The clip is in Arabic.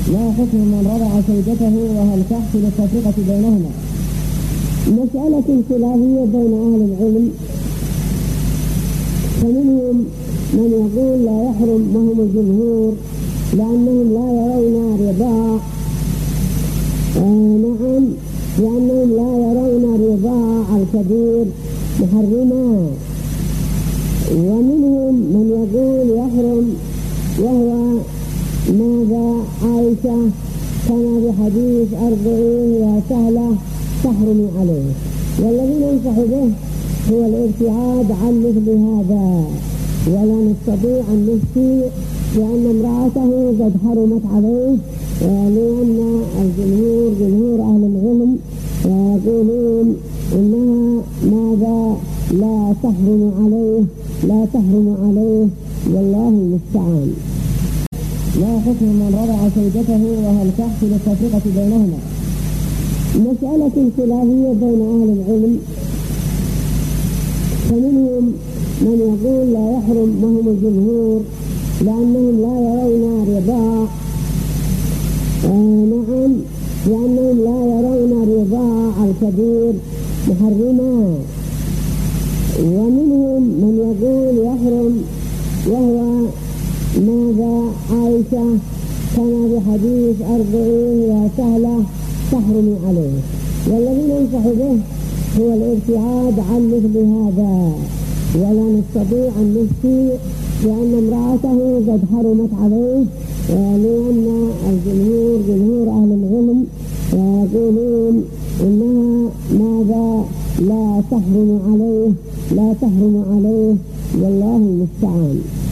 لا حكم من رضع زوجته وهل تحصل التفرقة بينهما. مسألة خلافية بين أهل العلم، فمنهم من يقول لا يحرم وهم الجمهور لأنهم لا يرون رضاع لأنهم لا يرون رضاع الكبير محرما. ومنهم من يقول يحرم وهو ماذا عائشة كما بحديث 40 يا سهلة تحرم عليه. والذي ننصح به هو الابتعاد عن مثل هذا، ولا نستطيع أن نفتي لأن امرأته قد حرمت عليه، لأن الجمهور جمهور أهل العلم يقولون إنها ماذا لا تحرم عليه والله المستعان. لا حكم من رضع زوجته وهل تحصل التفرقة بينهما. مسألة خلافية بين أهل العلم، فمنهم من يقول لا يحرم وهم الجمهور لأنهم لا يرون رضاع لأنهم لا يرون رضاع الكبير محرما. ومنهم من يقول يحرم وهو ماذا عائشة كما بحديث 40 يا سهلة تحرم عليه. والذي ننصح به هو الابتعاد عن مثل هذا، ولا نستطيع أن نفتي لأن امرأته قد حرمت عليه، لأن الجمهور جمهور أهل العلم يقولون إنها ماذا لا تحرم عليه والله المستعان.